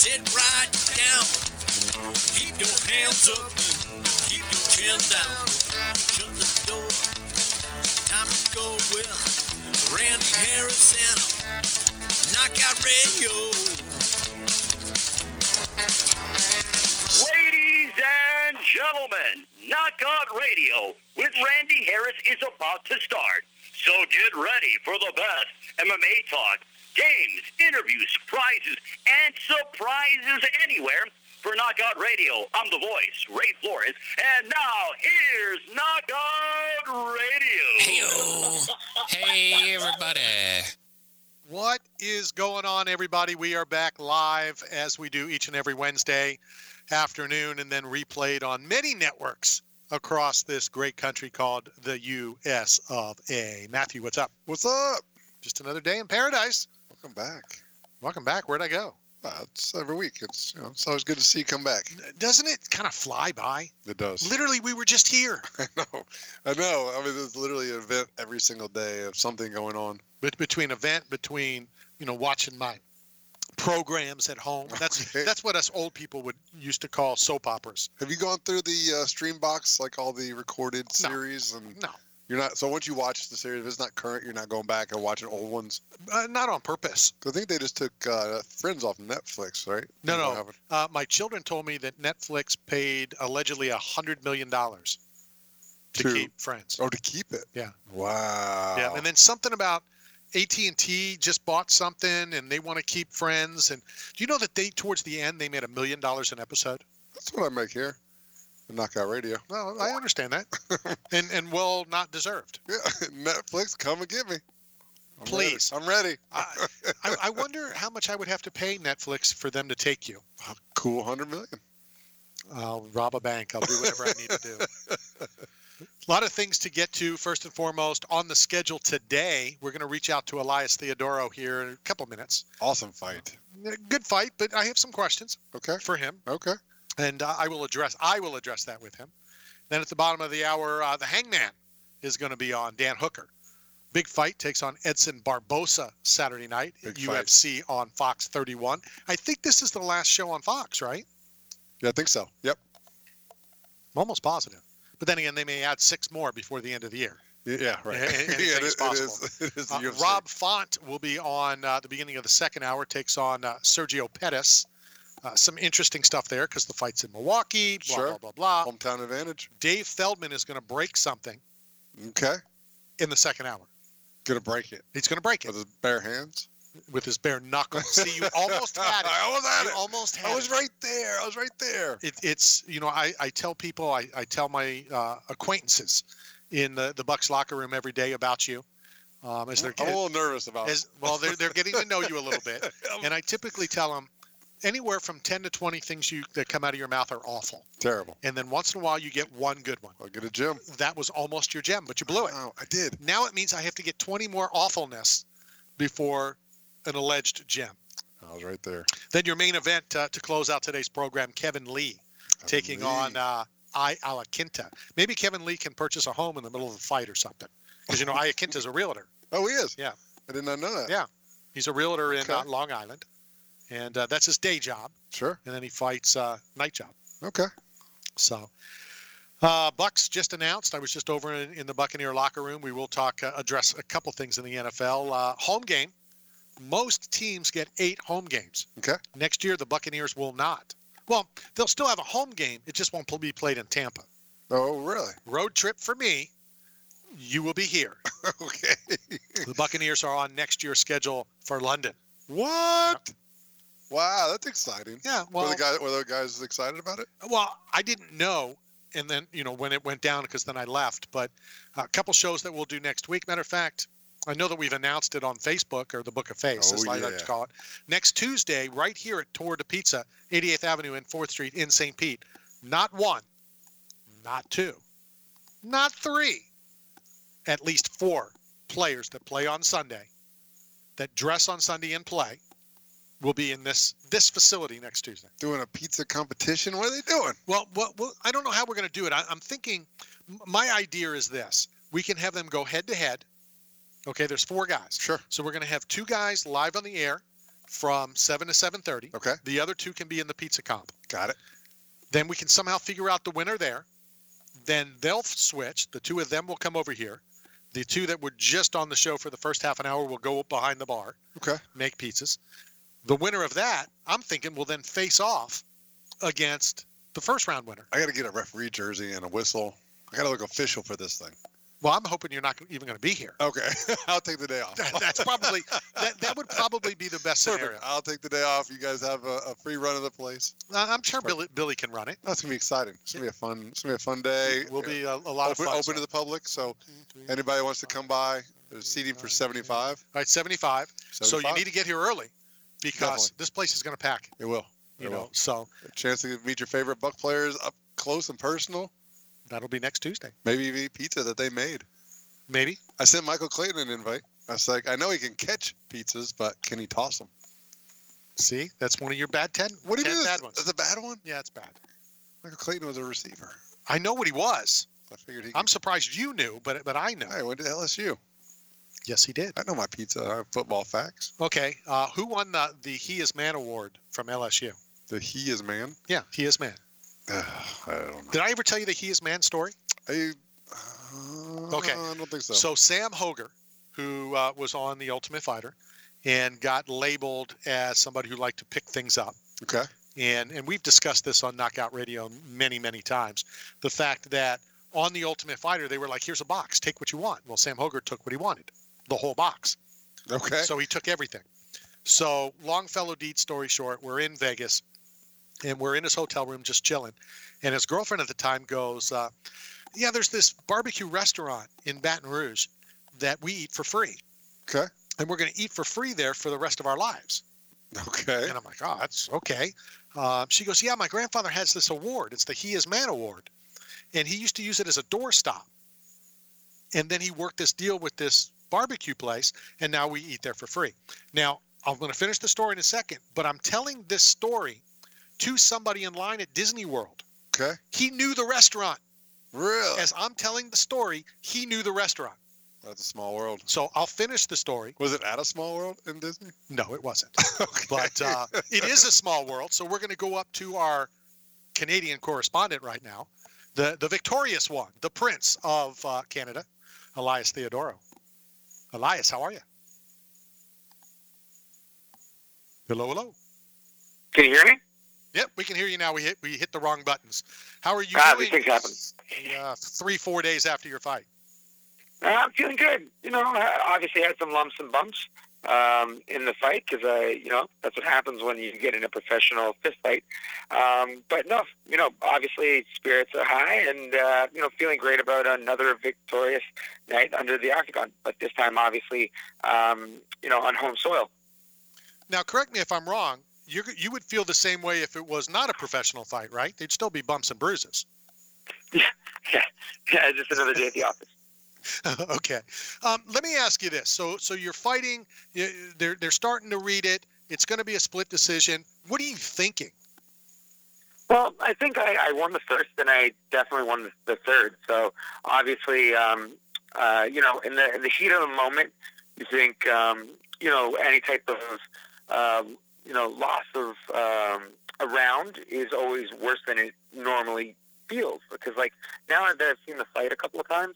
Sit right down. Keep your hands up. Keep your chin down. Shut the door. Time to go with Randy Harris and Knockout Radio. Ladies and gentlemen, Knockout Radio with Randy Harris is about to start. So get ready for the best MMA talk, games, interviews, prizes, and surprises anywhere. For Knockout Radio, I'm the voice, Ray Flores, and now here's Knockout Radio. Hey, everybody. What is going on, everybody? We are back live as we do each and every Wednesday afternoon and then replayed on many networks across this great country called the U.S. of A. Matthew, what's up? What's up? Just another day in paradise. Welcome back. Welcome back. Where'd I go? It's every week. It's always good to see you come back. Doesn't it kind of fly by? It does. Literally, we were just here. I know. I mean, there's literally an event every single day of something going on. Between watching my programs at home. That's what us old people used to call soap operas. Have you gone through the stream box, like all the recorded series? No. You're not. So once you watch the series, if it's not current, you're not going back and watching old ones? Not on purpose. I think they just took Friends off Netflix, right? No. My children told me that Netflix paid allegedly $100 million to keep Friends. Oh, to keep it? Yeah. Wow. Yeah, and then something about AT&T just bought something and they want to keep Friends. And do you know that towards the end, they made $1 million an episode? That's what I make here. Knockout Radio. Well, I understand that. and well, not deserved. Yeah, Netflix, come and get me. Please. I'm ready. I wonder how much I would have to pay Netflix for them to take you. A cool $100 million. I'll rob a bank. I'll do whatever I need to do. A lot of things to get to. First and foremost, on the schedule today, we're going to reach out to Elias Theodorou here in a couple minutes. Awesome fight. Good fight, but I have some questions for him. Okay. And I will address that with him. Then at the bottom of the hour, the Hangman is going to be on. Dan Hooker. Big fight takes on Edson Barbosa Saturday night at UFC on Fox 31. I think this is the last show on Fox, right? Yeah, I think so. Yep. I'm almost positive. But then again, they may add 6 more before the end of the year. Yeah, right. Anything is possible. It is the UFC. Rob Font will be on the beginning of the second hour, takes on Sergio Pettis. Some interesting stuff there because the fight's in Milwaukee, blah, blah, blah. Hometown advantage. Dave Feldman is going to break something. Okay. In the second hour. Going to break it. He's going to break it. With his bare hands? With his bare knuckles. See, you almost had it. I almost had it. I was right there. It's I tell people, I tell my acquaintances in the Bucks locker room every day about you. As they're I'm a little nervous about it. Well, they're getting to know you a little bit. And I typically tell them, anywhere from 10 to 20 things that come out of your mouth are awful. Terrible. And then once in a while, you get one good one. I'll get a gem. That was almost your gem, but you blew it. Oh, I did. Now it means I have to get 20 more awfulness before an alleged gem. I was right there. Then your main event to close out today's program, Kevin Lee taking on Iaquinta. Maybe Kevin Lee can purchase a home in the middle of a fight or something. Because, Iaquinta's a realtor. Oh, he is? Yeah. I did not know that. Yeah. He's a realtor in Long Island. And that's his day job. Sure. And then he fights night job. Okay. So, Bucks just announced. I was just over in the Buccaneer locker room. We will address a couple things in the NFL. Home game. Most teams get 8 home games. Okay. Next year, the Buccaneers will not. Well, they'll still have a home game. It just won't be played in Tampa. Oh, really? Road trip for me. You will be here. Okay. The Buccaneers are on next year's schedule for London. What? Yep. Wow, that's exciting. Yeah. Well, were the guys excited about it? Well, I didn't know. And then, when it went down, because then I left. But a couple shows that we'll do next week. Matter of fact, I know that we've announced it on Facebook, or the Book of Face, as I like to call it. Next Tuesday, right here at Tour de Pizza, 88th Avenue and 4th Street in St. Pete. Not 1, not 2, not 3, at least 4 players that play on Sunday, that dress on Sunday and play, will be in this facility next Tuesday. Doing a pizza competition? What are they doing? Well, I don't know how we're going to do it. I'm thinking, my idea is this. We can have them go head-to-head. Okay, there's 4 guys. Sure. So we're going to have 2 guys live on the air, from 7 to 7:30. Okay. The other 2 can be in the pizza comp. Got it. Then we can somehow figure out the winner there. Then they'll switch. The 2 of them will come over here. The 2 that were just on the show for the first half an hour will go behind the bar. Okay. Make pizzas. The winner of that, I'm thinking, will then face off against the first round winner. I got to get a referee jersey and a whistle. I got to look official for this thing. Well, I'm hoping you're not even going to be here. Okay. I'll take the day off. That's probably that would probably be the best scenario. Perfect. I'll take the day off. You guys have a free run of the place. I'm sure Billy can run it. That's gonna be exciting. It's gonna be a fun day. It will be a lot of fun. Open to the public. So anybody wants to come by, there's seating for 75. All right, 75. So you need to get here early because Definitely. This place is going to pack. It will. You know, so a chance to meet your favorite Buck players up close and personal. That'll be next Tuesday. Maybe even eat pizza that they made. Maybe. I sent Michael Clayton an invite. I was like, I know he can catch pizzas, but can he toss them? See, that's one of your bad 10. What do you mean? Bad ones. That's a bad one? Yeah, it's bad. Michael Clayton was a receiver. I know what he was. I figured I'm surprised you knew, but I know. I went to LSU. Yes, he did. I know my pizza football facts. Okay. Who won the He Is Man award from LSU? The He Is Man? Yeah, He Is Man. I don't know. Did I ever tell you the He Is Man story? Okay. I don't think so. So Sam Hoger, who was on The Ultimate Fighter and got labeled as somebody who liked to pick things up. Okay. And we've discussed this on Knockout Radio many, many times. The fact that on The Ultimate Fighter, they were like, here's a box. Take what you want. Well, Sam Hoger took what he wanted, the whole box. Okay. So he took everything. So Longfellow deed story short, we're in Vegas, and we're in his hotel room just chilling. And his girlfriend at the time goes, yeah, there's this barbecue restaurant in Baton Rouge that we eat for free. Okay. And we're going to eat for free there for the rest of our lives. Okay. And I'm like, oh, that's okay. She goes, yeah, my grandfather has this award. It's the He Is Man Award. And he used to use it as a doorstop. And then he worked this deal with this barbecue place, and now we eat there for free. Now, I'm going to finish the story in a second, but I'm telling this story to somebody in line at Disney World. Okay. He knew the restaurant. Really? As I'm telling the story, he knew the restaurant. That's a small world. So I'll finish the story. Was it at a small world in Disney? No, it wasn't. Okay. But it is a small world. So we're going to go up to our Canadian correspondent right now, the victorious one, the Prince of Canada, Elias Theodoro. Elias, how are you? Hello, hello. Can you hear me? Yep, we can hear you now. We hit the wrong buttons. How are you These doing? things happen. 3-4 days after your fight. I'm feeling good. You know, I obviously had some lumps and bumps in the fight because that's what happens when you get in a professional fist fight. But no, obviously spirits are high and, feeling great about another victorious night under the octagon. But this time, obviously, on home soil. Now, correct me if I'm wrong. You would feel the same way if it was not a professional fight, right? They'd still be bumps and bruises. Yeah, just another day at the office. Okay. Let me ask you this. So you're fighting. They're starting to read it. It's going to be a split decision. What are you thinking? Well, I think I won the first, and I definitely won the third. So obviously, in the heat of the moment, you think, any type of loss of a round is always worse than it normally feels. Because now that I've seen the fight a couple of times,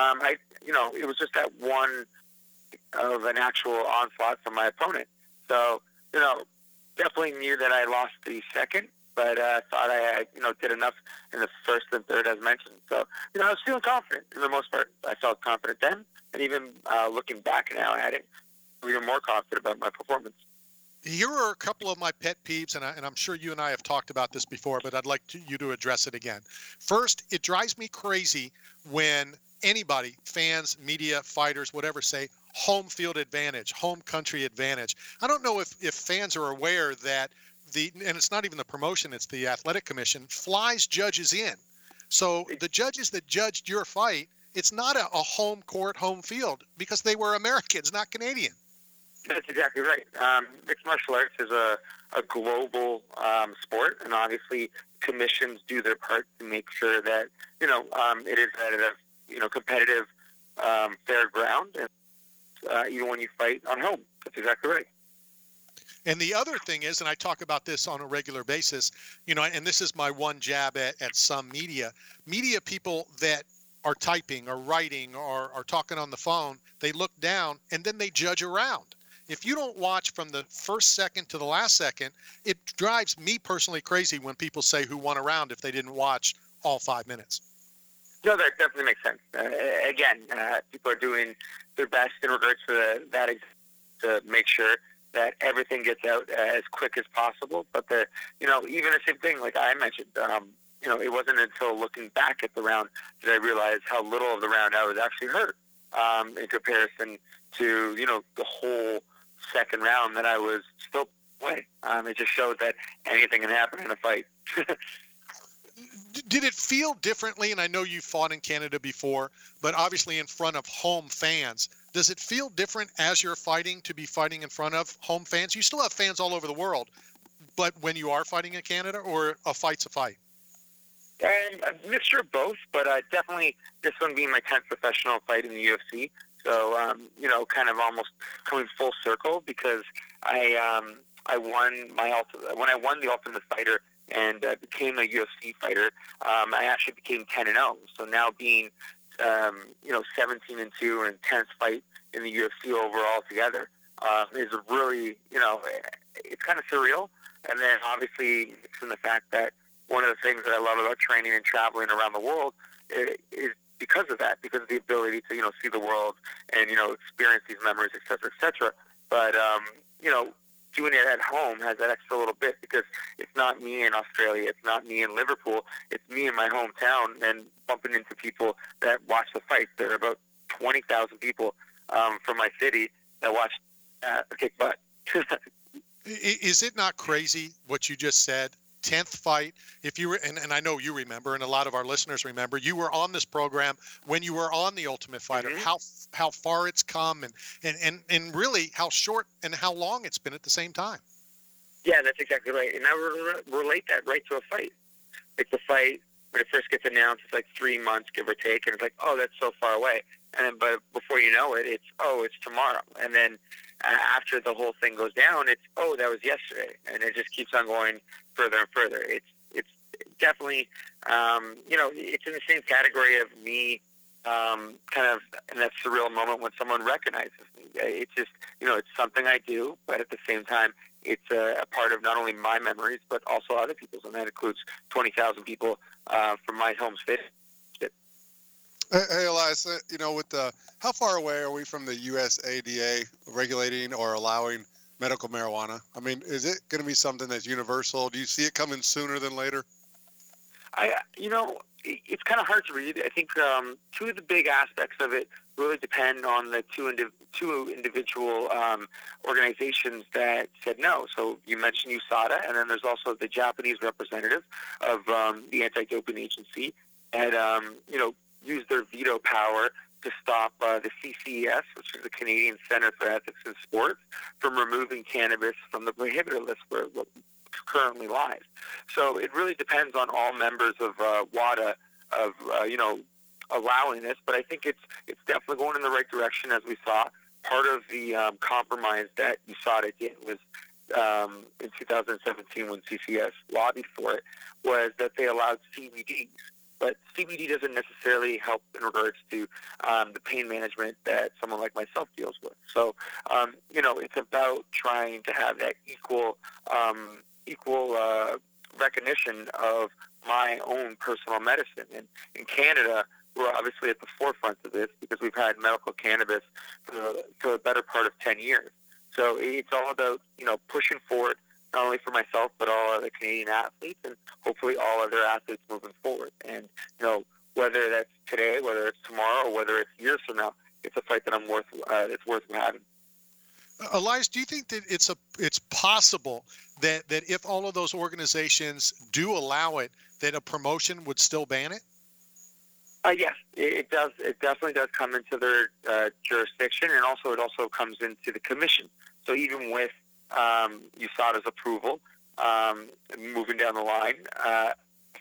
it was just that one of an actual onslaught from my opponent. So, definitely knew that I lost the second, but thought I did enough in the first and third, as mentioned. So, I was feeling confident for the most part. I felt confident then, and even looking back now at it, even more confident about my performance. Here are a couple of my pet peeves, and I'm sure you and I have talked about this before, but I'd like you to address it again. First, it drives me crazy when anybody, fans, media, fighters, whatever, say home field advantage, home country advantage. I don't know if fans are aware that and it's not even the promotion, it's the athletic commission, flies judges in. So the judges that judged your fight, it's not a home court, home field, because they were Americans, not Canadian. That's exactly right. Mixed martial arts is a global sport, and obviously commissions do their part to make sure that it is at a competitive, fair ground, and even when you fight on home. That's exactly right. And the other thing is, and I talk about this on a regular basis, and this is my one jab at some media people that are typing or writing or are talking on the phone, they look down and then they judge around. If you don't watch from the first second to the last second, it drives me personally crazy when people say who won a round if they didn't watch all 5 minutes. No, that definitely makes sense. Again, people are doing their best in regards to that to make sure that everything gets out as quick as possible. But even the same thing, like I mentioned, it wasn't until looking back at the round that I realized how little of the round I was actually hurt in comparison to the whole second round that I was still playing. It just showed that anything can happen in a fight. Did it feel differently? And I know you fought in Canada before, but obviously in front of home fans. Does it feel different as you're fighting to be fighting in front of home fans? You still have fans all over the world, but when you are fighting in Canada, or a fight's a fight? A mixture of both, but definitely this one being my 10th professional fight in the UFC. So, kind of almost coming full circle, because I won when I won the Ultimate Fighter and became a UFC fighter, I actually became 10-0. So now being 17-2 and 10th fight in the UFC overall together is really, it's kind of surreal. And then obviously it's in the fact that one of the things that I love about training and traveling around the world is because of that, because of the ability to, see the world and, experience these memories, et cetera, et cetera. But, doing it at home has that extra little bit, because it's not me in Australia, it's not me in Liverpool, it's me in my hometown, and bumping into people that watch the fights. There are about 20,000 people from my city that watch kick butt. Is it not crazy what you just said? 10th fight. If you were, and I know you remember, and a lot of our listeners remember, you were on this program when you were on The Ultimate Fighter. Mm-hmm. How far it's come, and really how short and how long it's been at the same time. Yeah, that's exactly right. And I relate that right to a fight. It's a fight when it first gets announced. It's like 3 months, give or take, and it's like, oh, that's so far away. And then, but before you know it, it's tomorrow. And then after the whole thing goes down, it's, oh, that was yesterday. And it just keeps on going further and further. It's definitely, it's in the same category of me kind of in that surreal moment when someone recognizes me. It's just, it's something I do, but at the same time, it's a part of not only my memories, but also other people's. And that includes 20,000 people from my home state. Hey, Elias, how far away are we from the USADA regulating or allowing medical marijuana? I mean, is it going to be something that's universal? Do you see it coming sooner than later? It's kind of hard to read. I think two of the big aspects of it really depend on the two individual organizations that said no. So you mentioned USADA, and then there's also the Japanese representative of the anti-doping agency that, used their veto power to stop the CCES, which is the Canadian Centre for Ethics in Sports, from removing cannabis from the prohibited list where it currently lies. So it really depends on all members of WADA of allowing this, but I think it's definitely going in the right direction, as we saw. Part of the compromise that USADA did was in 2017 when CCS lobbied for it, was that they allowed CBD. But CBD doesn't necessarily help in regards to the pain management that someone like myself deals with. So, it's about trying to have that equal recognition of my own personal medicine. And in Canada, we're obviously at the forefront of this because we've had medical cannabis for the better part of 10 years. So it's all about, pushing forward, not only for myself, but all other Canadian athletes, and hopefully all other athletes moving forward. And, whether that's today, whether it's tomorrow, or whether it's years from now, it's a fight that it's worth having. Elias, do you think that it's possible that if all of those organizations do allow it, that a promotion would still ban it? Yes, it does. It definitely does come into their jurisdiction, and it also comes into the commission. So even with USADA's approval, moving down the line,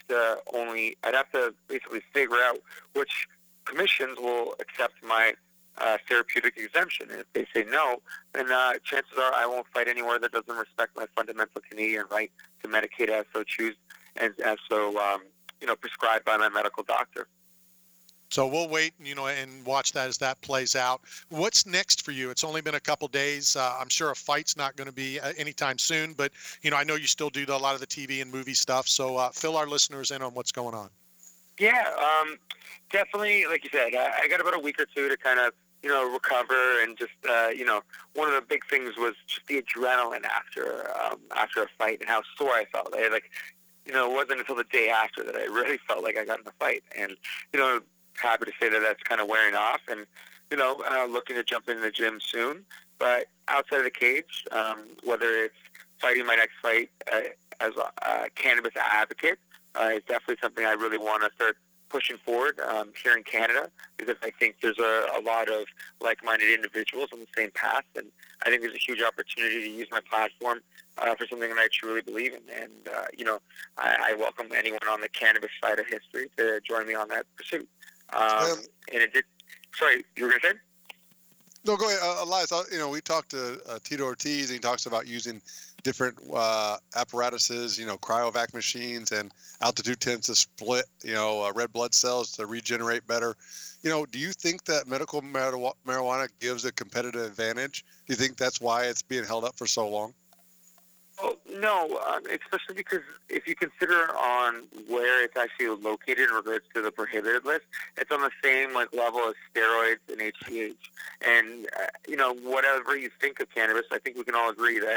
I'd have to basically figure out which commissions will accept my therapeutic exemption. And if they say no, then chances are I won't fight anywhere that doesn't respect my fundamental Canadian right to Medicaid as so choose and as so prescribed by my medical doctor. So we'll wait, and watch that as that plays out. What's next for you? It's only been a couple days. I'm sure a fight's not going to be anytime soon, but I know you still do a lot of the TV and movie stuff. So fill our listeners in on what's going on. Yeah, definitely. Like you said, I got about a week or two to kind of recover, and just one of the big things was just the adrenaline after a fight and how sore I felt. It wasn't until the day after that I really felt like I got in a fight, and happy to say that that's kind of wearing off, and looking to jump into the gym soon. But outside of the cage, whether it's fighting my next fight as a cannabis advocate, is definitely something I really want to start pushing forward here in Canada, because I think there's a lot of like-minded individuals on the same path, and I think there's a huge opportunity to use my platform for something that I truly believe in. And I welcome anyone on the cannabis side of history to join me on that pursuit. And it did. Sorry, you were going to say? No, go ahead, Elias. We talked to Tito Ortiz, and he talks about using different apparatuses, cryovac machines, and altitude tends to split, red blood cells to regenerate better. Do you think that medical marijuana gives a competitive advantage? Do you think that's why it's being held up for so long? Oh, no, especially because if you consider on where it's actually located in regards to the prohibited list, it's on the same level as steroids and HGH. And, whatever you think of cannabis, I think we can all agree that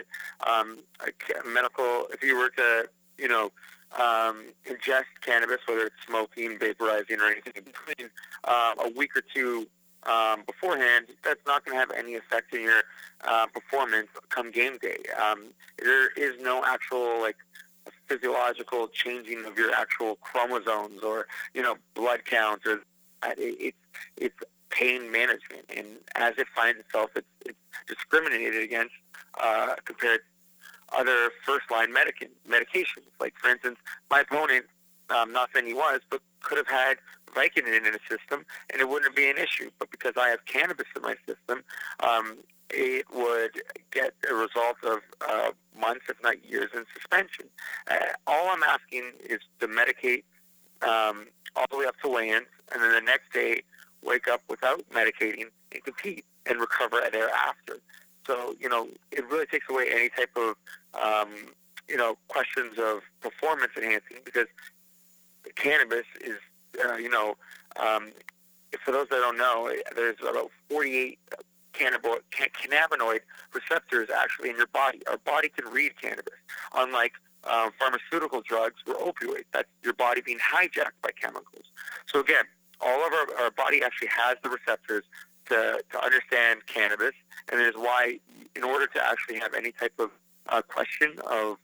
if you were to, ingest cannabis, whether it's smoking, vaporizing, or anything in between, a week or two beforehand, that's not going to have any effect in your performance come game day. There is no actual physiological changing of your actual chromosomes or blood counts, or it's pain management, and as it finds itself, it's discriminated against compared to other first-line medications. Like, for instance, my opponent, not saying he was, but could have had Vicodin in his system, and it wouldn't be an issue. But because I have cannabis in my system, it would get a result of months, if not years, in suspension. All I'm asking is to medicate all the way up to weigh-ins, and then the next day wake up without medicating and compete and recover thereafter. So, it really takes away any type of, questions of performance enhancing, because cannabis is, for those that don't know, there's about 48 cannabinoid receptors actually in your body. Our body can read cannabis, unlike pharmaceutical drugs or opioids. That's your body being hijacked by chemicals. So again, all of our body actually has the receptors to understand cannabis, and it is why, in order to actually have any type of question of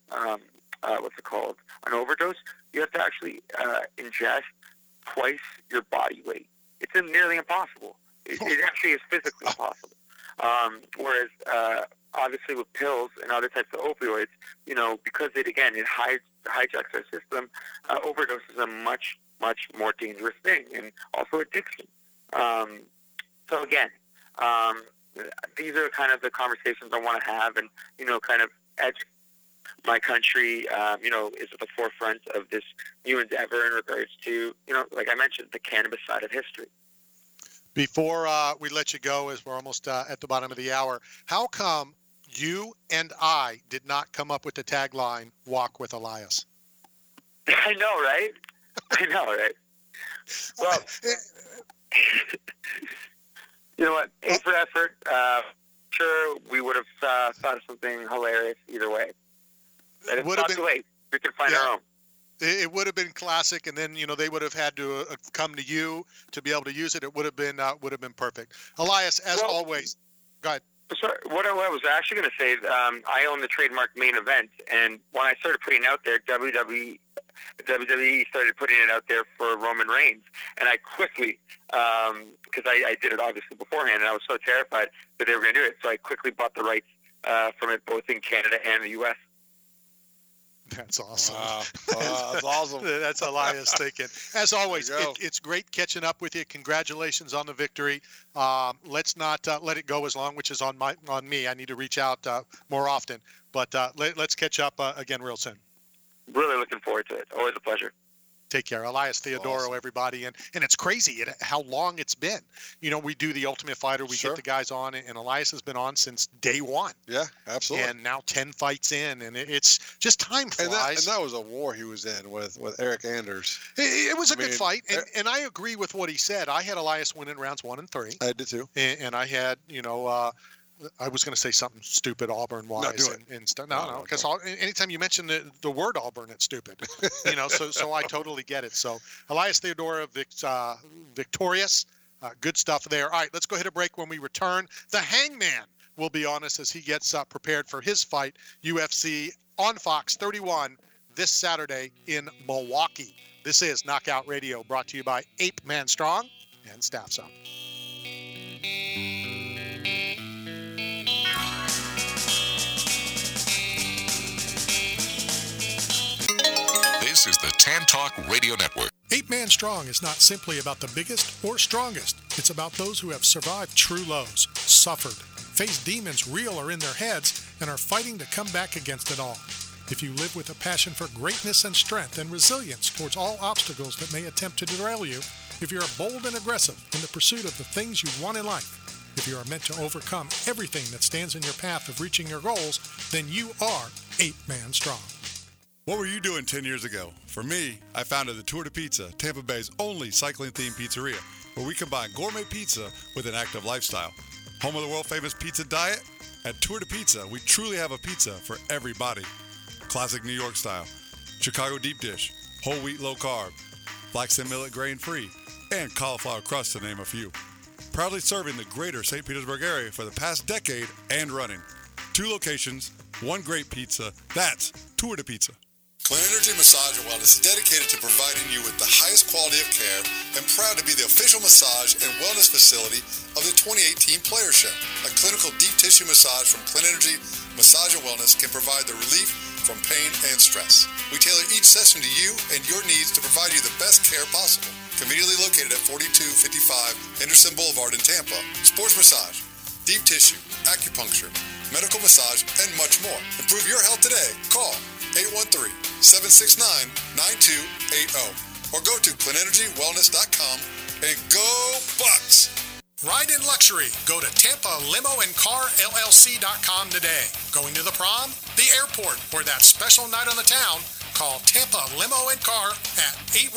an overdose, you have to actually ingest twice your body weight. It's nearly impossible. It actually is physically impossible. Whereas, obviously, with pills and other types of opioids, because it hijacks our system, overdose is a much, much more dangerous thing, and also addiction. So again, these are kind of the conversations I want to have, and kind of educate my country, is at the forefront of this new endeavor in regards to, like I mentioned, the cannabis side of history. Before we let you go, as we're almost at the bottom of the hour, how come you and I did not come up with the tagline, Walk with Elias? I know, right? I know, right? Well, you know what? A for effort. Sure, we would have thought of something hilarious either way. But it's not too late. We can find our own. It would have been classic, and then they would have had to come to you to be able to use it. It would have been perfect. Elias, as always, go ahead. Sorry, what I was actually going to say, I own the trademark Main Event, and when I started putting it out there, WWE started putting it out there for Roman Reigns, and I quickly, because I did it obviously beforehand, and I was so terrified that they were going to do it, so I quickly bought the rights from it both in Canada and the U.S. That's awesome. Wow. That's awesome. That's Elias thinking. As always, it's great catching up with you. Congratulations on the victory. Let's not let it go as long, which is on me. I need to reach out more often. But let's catch up again real soon. Really looking forward to it. Always a pleasure. Take care. Elias Theodorou, awesome. Everybody. And it's crazy how long it's been. We do the Ultimate Fighter. We get the guys on, and Elias has been on since day one. Yeah, absolutely. And now 10 fights in, and it's just time flies. And that was a war he was in with Eric Anders. It was a good fight, and I agree with what he said. I had Elias winning rounds 1 and 3. I did too. And I had, I was going to say something stupid Auburn-wise and stuff. No, because anytime you mention the word Auburn, it's stupid. So I totally get it. So Elias Theodorou, victorious. Good stuff there. All right, let's go ahead and break. When we return, the Hangman will be on us as he gets prepared for his fight, UFC on Fox 31 this Saturday in Milwaukee. This is Knockout Radio, brought to you by Ape Man Strong and Staff Zone. This is the Tan Talk Radio Network. Ape Man Strong is not simply about the biggest or strongest. It's about those who have survived true lows, suffered, faced demons real or in their heads, and are fighting to come back against it all. If you live with a passion for greatness and strength and resilience towards all obstacles that may attempt to derail you, if you're bold and aggressive in the pursuit of the things you want in life, if you are meant to overcome everything that stands in your path of reaching your goals, then you are Ape Man Strong. What were you doing 10 years ago? For me, I founded the Tour de Pizza, Tampa Bay's only cycling-themed pizzeria, where we combine gourmet pizza with an active lifestyle. Home of the world-famous pizza diet? At Tour de Pizza, we truly have a pizza for every body. Classic New York style, Chicago deep dish, whole wheat low carb, flaxseed millet grain-free, and cauliflower crust to name a few. Proudly serving the greater St. Petersburg area for the past decade and running. 2 locations, 1 great pizza. That's Tour de Pizza. Clean Energy Massage and Wellness is dedicated to providing you with the highest quality of care and proud to be the official massage and wellness facility of the 2018 Playership. A clinical deep tissue massage from Clean Energy Massage and Wellness can provide the relief from pain and stress. We tailor each session to you and your needs to provide you the best care possible. Conveniently located at 4255 Henderson Boulevard in Tampa. Sports massage, deep tissue, acupuncture, medical massage, and much more. Improve your health today. Call 813-769-9280 or go to cleanenergywellness.com and go Bucks! Ride in luxury. Go to TampaLimoandCarLLC.com today. Going to the prom, the airport, or that special night on the town, call Tampa Limo and Car at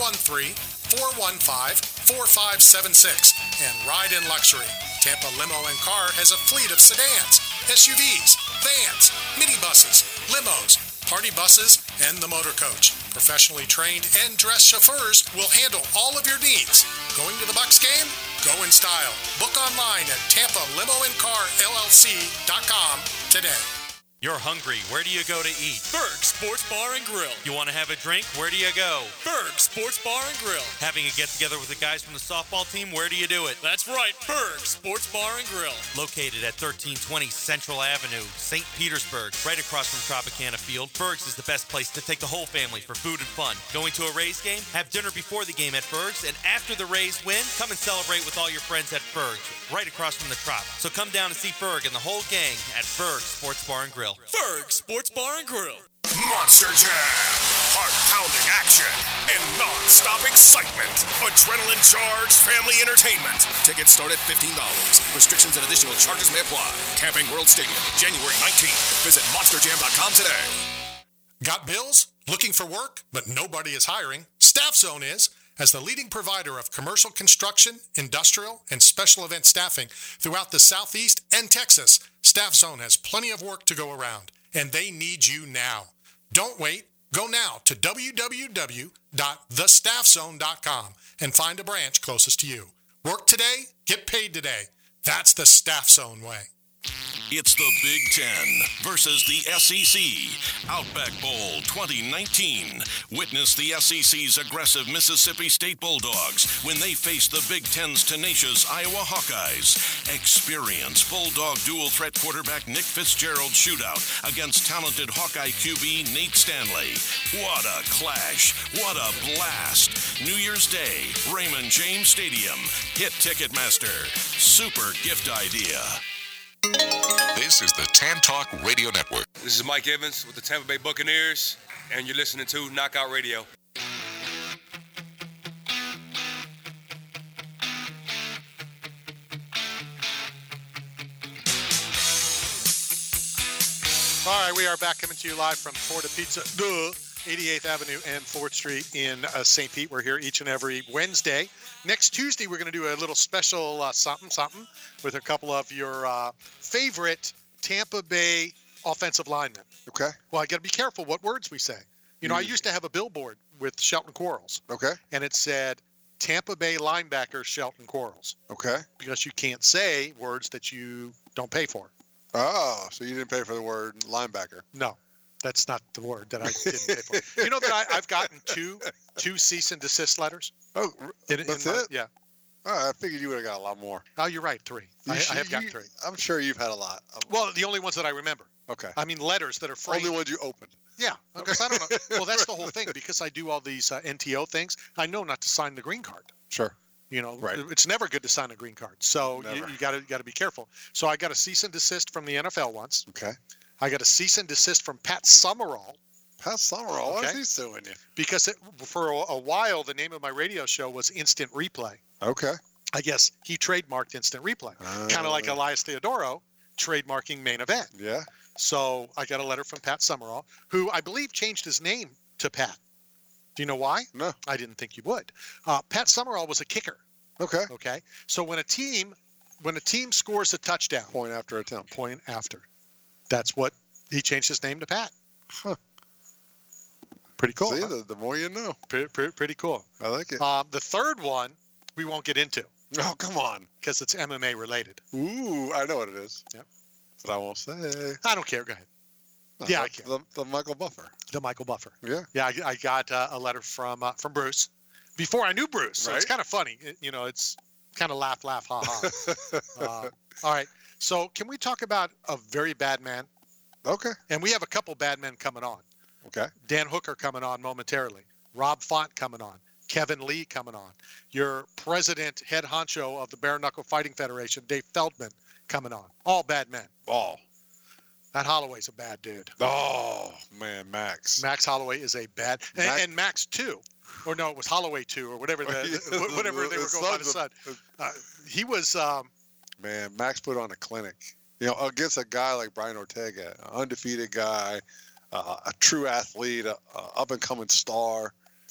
813-415-4576 and ride in luxury. Tampa Limo and Car has a fleet of sedans, SUVs, vans, minibuses, limos, party buses, and the motor coach. Professionally trained and dressed chauffeurs will handle all of your needs. Going to the Bucks game? Go in style. Book online at TampaLimoandCarLLC.com today. You're hungry. Where do you go to eat? Berg's Sports Bar and Grill. You want to have a drink? Where do you go? Berg's Sports Bar and Grill. Having a get-together with the guys from the softball team? Where do you do it? That's right, Berg's Sports Bar and Grill. Located at 1320 Central Avenue, St. Petersburg, right across from Tropicana Field. Berg's is the best place to take the whole family for food and fun. Going to a Rays game? Have dinner before the game at Berg's, and after the Rays win, come and celebrate with all your friends at Berg's, right across from the Trop. So come down and see Berg and the whole gang at Berg's Sports Bar and Grill. Berg's Sports Bar and Grill. Monster Jam. Heart-pounding action and non-stop excitement. Adrenaline-charged family entertainment. Tickets start at $15. Restrictions and additional charges may apply. Camping World Stadium, January 19th. Visit monsterjam.com today. Got bills? Looking for work, but nobody is hiring? Staff Zone is. As the leading provider of commercial construction, industrial, and special event staffing throughout the Southeast and Texas, Staff Zone has plenty of work to go around, and they need you now. Don't wait. Go now to www.thestaffzone.com and find a branch closest to you. Work today, get paid today. That's the Staff Zone way. It's the Big Ten versus the SEC. Outback Bowl 2019. Witness the SEC's aggressive Mississippi State Bulldogs when they face the Big Ten's tenacious Iowa Hawkeyes. Experience Bulldog dual threat quarterback Nick Fitzgerald's shootout against talented Hawkeye QB Nate Stanley. What a clash. What a blast. New Year's Day, Raymond James Stadium. Hit Ticketmaster. Super gift idea. This is the Tan Talk Radio Network. This is Mike Evans with the Tampa Bay Buccaneers, and you're listening to Knockout Radio. All right, we are back coming to you live from Florida Pizza, 88th Avenue and 4th Street in St. Pete. We're here each and every Wednesday. Next Tuesday, we're going to do a little special something with a couple of your favorite Tampa Bay offensive linemen. Okay. Well, I got to be careful what words we say. You know, I used to have a billboard with Shelton Quarles. Okay. And it said, Tampa Bay linebacker Shelton Quarles. Okay. Because you can't say words that you don't pay for. Oh, so you didn't pay for the word linebacker? No, that's not the word that I didn't pay for. You know that I've gotten two cease and desist letters? Oh, that's it? Yeah. Oh, I figured you would have got a lot more. Oh, you're right, 3. I have gotten 3. I'm sure you've had a lot. Well, the only ones that I remember. Okay. I mean, letters that are framed. Only ones you opened. Yeah, because I don't know. Well, that's the whole thing. Because I do all these NTO things, I know not to sign the green card. Sure. You know, right. It's never good to sign a green card. So you got to be careful. So I got a cease and desist from the NFL once. Okay. I got a cease and desist from Pat Summerall. Pat Summerall? Why is he suing you? Because for a while, the name of my radio show was Instant Replay. Okay. I guess he trademarked Instant Replay. Kind of like Elias Theodoro trademarking Main Event. Yeah. So I got a letter from Pat Summerall, who I believe changed his name to Pat. Do you know why? No. I didn't think you would. Pat Summerall was a kicker. Okay. Okay. So when a team scores a touchdown. Point after attempt. Point after. That's what he changed his name to Pat. Huh. Pretty cool. See, huh? the more you know. Pretty cool. I like it. The third one we won't get into. Oh, come on. Because it's MMA related. Ooh, I know what it is. Yep. But I won't say. I don't care. Go ahead. Yeah, I can. The Michael Buffer. The Michael Buffer. Yeah. Yeah, I got a letter from Bruce before I knew Bruce. So it's kind of funny. It's kind of laugh, ha, ha. All right. So can we talk about a very bad man? Okay. And we have a couple bad men coming on. Okay. Dan Hooker coming on momentarily. Rob Font coming on. Kevin Lee coming on. Your president, head honcho of the Bare Knuckle Fighting Federation, Dave Feldman, coming on. All bad men. All. That Holloway's a bad dude. Oh, man, Max. Max Holloway is a bad... And Max 2. Or no, it was Holloway 2 or whatever whatever they were going by the son. He was... Man, Max put on a clinic. Against a guy like Brian Ortega, an undefeated guy, a true athlete, a up-and-coming star.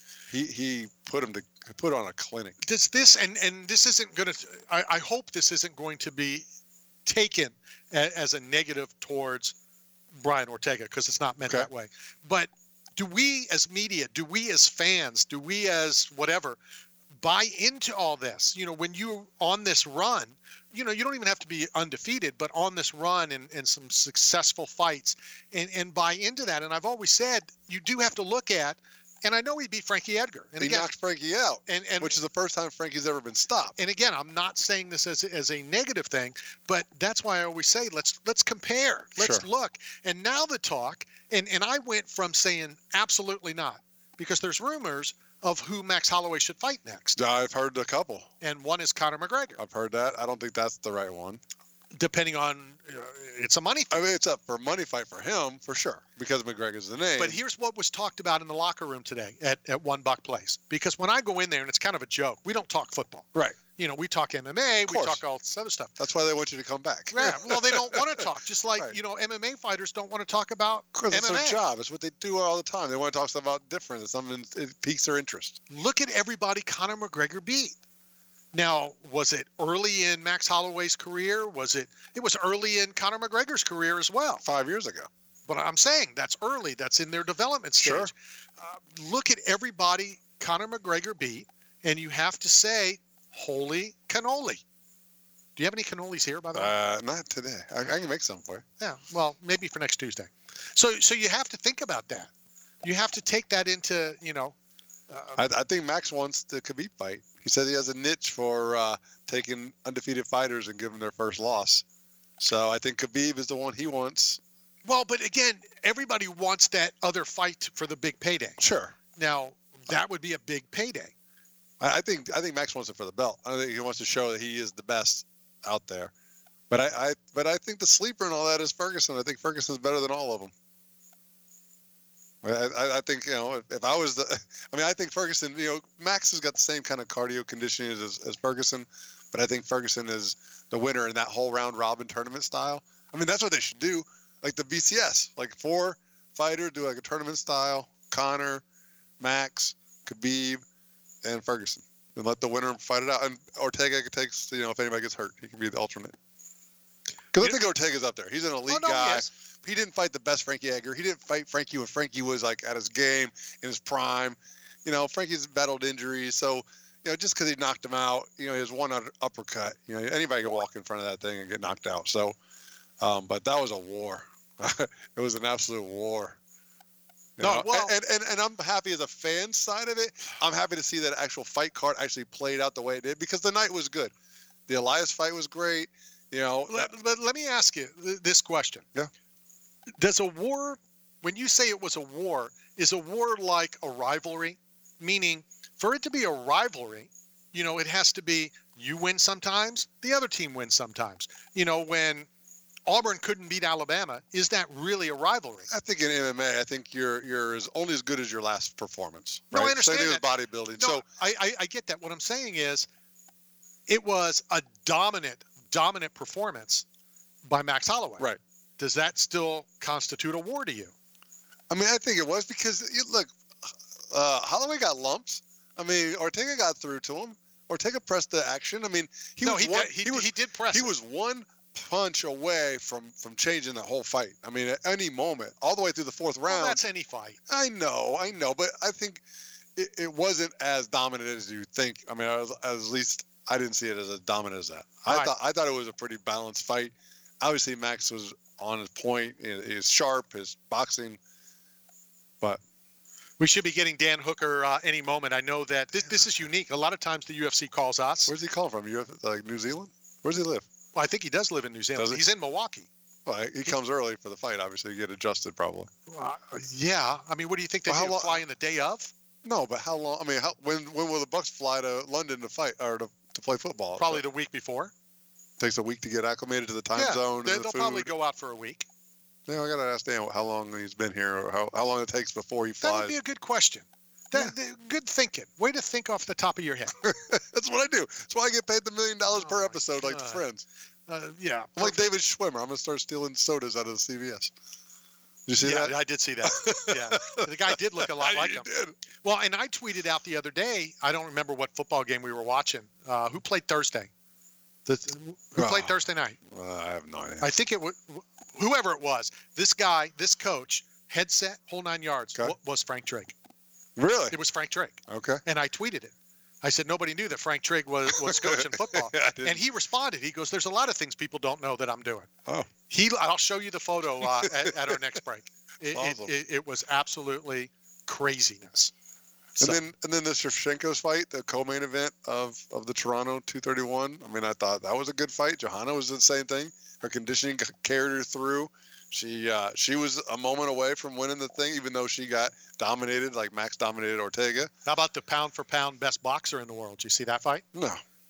He put on a clinic. This isn't going to... I hope this isn't going to be taken as a negative towards Brian Ortega, because it's not meant that way. But do we as media, do we as fans, do we as whatever buy into all this? When you're on this run, you don't even have to be undefeated, but on this run and some successful fights and buy into that. And I've always said you do have to look at, and I know he beat Frankie Edgar. And he knocked Frankie out, which is the first time Frankie's ever been stopped. And again, I'm not saying this as a negative thing, but that's why I always say let's compare. Let's look. And now the talk, and I went from saying absolutely not, because there's rumors of who Max Holloway should fight next. I've heard a couple. And one is Conor McGregor. I've heard that. I don't think that's the right one. Depending on, it's a money fight. I mean, it's up for a money fight for him, for sure, because McGregor's the name. But here's what was talked about in the locker room today at $1 Place. Because when I go in there, and it's kind of a joke, we don't talk football. Right. We talk MMA, we talk all this other stuff. That's why they want you to come back. Yeah, well, they don't want to talk. Just like, MMA fighters don't want to talk about MMA. It's their job. It's what they do all the time. They want to talk stuff about different. It's something that piques their interest. Look at everybody Conor McGregor beat. Now, was it early in Max Holloway's career? It was early in Conor McGregor's career as well. 5 years ago. But I'm saying that's early. That's in their development stage. Sure. Look at everybody Conor McGregor beat, and you have to say, holy cannoli. Do you have any cannolis here, by the way? Not today. I can make some for you. Yeah, well, maybe for next Tuesday. So you have to think about that. You have to take that into, I think Max wants the Khabib fight. He says he has a niche for taking undefeated fighters and giving them their first loss. So I think Khabib is the one he wants. Well, but again, everybody wants that other fight for the big payday. Sure. Now, that would be a big payday. I think Max wants it for the belt. I think he wants to show that he is the best out there. But I think the sleeper and all that is Ferguson. I think Ferguson's better than all of them. I think, if I was I think Ferguson, Max has got the same kind of cardio conditioning as Ferguson, but I think Ferguson is the winner in that whole round robin tournament style. I mean, that's what they should do. Like the BCS, like 4 fighters do like a tournament style, Conor, Max, Khabib, and Ferguson. And let the winner fight it out. And Ortega takes, if anybody gets hurt, he can be the alternate. Because I think Ortega's up there. He's an elite guy. Yes. He didn't fight the best Frankie Edgar. He didn't fight Frankie when Frankie was like at his game, in his prime. Frankie's battled injuries. So, just because he knocked him out, he has one uppercut. Anybody can walk in front of that thing and get knocked out. So, but that was a war. It was an absolute war. And I'm happy as a fan side of it. I'm happy to see that actual fight card actually played out the way it did because the night was good. The Elias fight was great. But let me ask you this question. Yeah. Does a war, when you say it was a war, is a war like a rivalry? Meaning, for it to be a rivalry, it has to be you win sometimes, the other team wins sometimes. When Auburn couldn't beat Alabama, is that really a rivalry? I think in MMA, I think you're only as good as your last performance. Right? No, I understand Same thing that. with bodybuilding. No, So I get that. What I'm saying is, it was a dominant performance by Max Holloway. Right. Does that still constitute a war to you? I mean, I think it was because look, Holloway got lumps. I mean, Ortega got through to him. Ortega pressed the action. I mean, he did press. He was one punch away from changing the whole fight. I mean, at any moment, all the way through the 4th round. Well, that's any fight. I know, but I think it wasn't as dominant as you think. I mean, at least I didn't see it as dominant as that. I thought it was a pretty balanced fight. Obviously, Max was on his point. He's sharp, his boxing, but. We should be getting Dan Hooker any moment. I know that this is unique. A lot of times the UFC calls us. Where's he call from? Like New Zealand? Where does he live? Well, I think he does live in New Zealand. He's in Milwaukee. Well, he comes early for the fight, obviously. You get adjusted, probably. Yeah. I mean, what do you think they do? Fly in the day of? No, but how long? I mean, when will the Bucks fly to London to fight or to play football? Probably the week before. Takes a week to get acclimated to the time zone. They'll probably go out for a week. Yeah, I got to ask Dan how long he's been here or how long it takes before he flies. That would be a good question. Good thinking. Way to think off the top of your head. That's what I do. That's why I get paid $1 million per episode, like the Friends. Yeah. I'm like David Schwimmer. I'm going to start stealing sodas out of the CVS. Did you see that? Yeah, I did see that. Yeah. The guy did look a lot like him. Did. Well, and I tweeted out the other day, I don't remember what football game we were watching. Who played Thursday? Who played Thursday night? I have no idea. I think it was whoever it was. This guy, this coach, headset, whole 9 yards, was Frank Drake. Really? It was Frank Drake. Okay. And I tweeted it. I said, nobody knew that Frank Drake was coaching football. And he responded. He goes, there's a lot of things people don't know that I'm doing. Oh. I'll show you the photo at our next break. It was absolutely craziness. And then the Shevchenko's fight, the co-main event of the Toronto 231. I mean, I thought that was a good fight. Johanna was the same thing. Her conditioning carried her through. She was a moment away from winning the thing, even though she got dominated, like Max dominated Ortega. How about the pound-for-pound best boxer in the world? Did you see that fight? No.